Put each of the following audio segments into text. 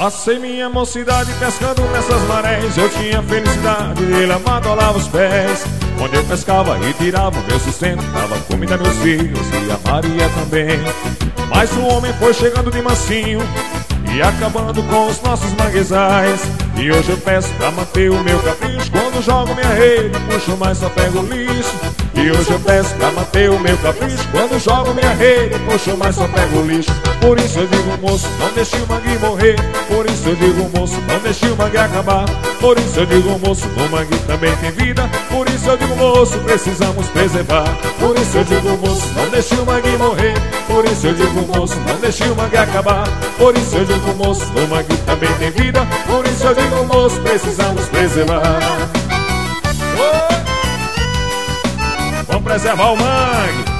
Passei minha mocidade pescando nessas marés. Eu tinha felicidade de lamar, dolava os pés. Onde eu pescava e tirava o meu sustento, dava comida a meus filhos e a Maria também. Mas o homem foi chegando de mansinho e acabando com os nossos manguezais. E hoje eu peço pra manter o meu capricho. Quando jogo minha rede, puxo, mas só pego lixo. E hoje eu peço pra manter o meu capricho. Quando jogo minha rede, puxo, mas só pego lixo. Por isso eu digo, moço, não deixe o mangue morrer. Por isso eu digo, moço, não deixe o mangue acabar. Por isso eu digo, moço, o mangue também tem vida. Por isso eu digo, moço, precisamos preservar. Por isso eu digo, moço, não deixe o mangue morrer. Por isso eu digo, moço, não deixe o mangue acabar. Por isso eu digo, moço, o mangue também tem vida. Por isso eu digo, moço, precisamos preservar. Vamos preservar o mangue.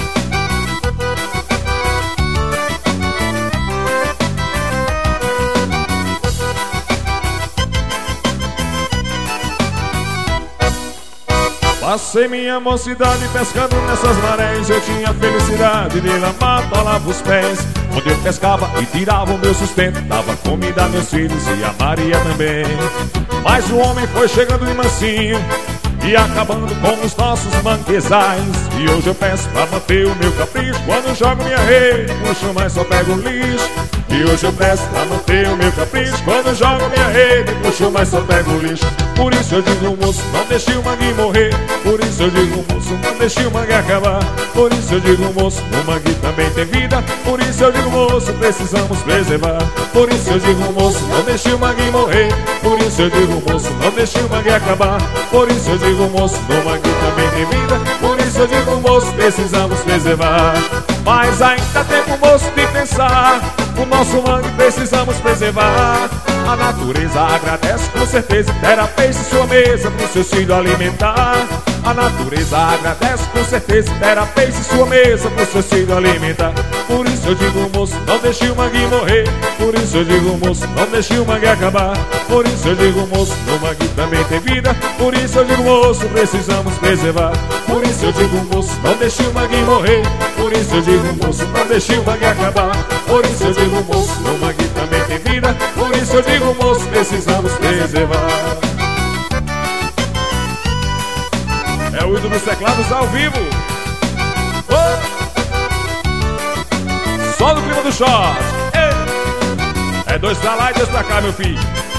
Passei minha mocidade pescando nessas marés. Eu tinha felicidade de lamar, dolava os pés. Onde eu pescava e tirava o meu sustento, dava comida a meus filhos e a Maria também. Mas o homem foi chegando de mansinho e acabando com os nossos manguezais. E hoje eu peço pra manter o meu capricho. Quando jogo minha rede, puxo, mas só pego lixo. E hoje eu peço pra manter o meu capricho. Quando jogo minha rede, puxo, mas só pego lixo. Por isso eu digo, moço, não deixe o mangue morrer. Por isso eu digo, moço, não deixe o mangue acabar. Por isso eu digo, moço, o mangue também tem vida. Por isso eu digo, moço, precisamos preservar. Por isso eu digo, moço, não deixe o mangue morrer. Por isso eu digo, moço, não deixe o mangue acabar. Por isso eu digo, moço, o mangue também tem vida. Por isso eu digo, moço, precisamos preservar. Mas ainda tem tempo, moço, de pensar. O nosso mangue precisamos preservar. A natureza agradece com certeza. Terá peixe em sua mesa pro seu filho alimentar. A natureza agradece com certeza. Terá peixe em sua mesa pro seu filho alimentar. Por isso eu digo, moço, não deixe o mangue morrer. Por isso eu digo, moço, não deixe o mangue acabar. Por isso eu digo, moço, o mangue também tem vida. Por isso eu digo, moço, precisamos preservar. Por isso eu digo, moço, não deixe o mangue morrer. Por isso eu digo, moço, não deixe o mangue acabar. Por isso eu digo, moço, o mangue também tem vida. Por isso eu digo, moço, precisamos preservar. É o ídolo dos teclados ao vivo. Só no clima do shot. É dois pra lá e dois pra cá, meu filho.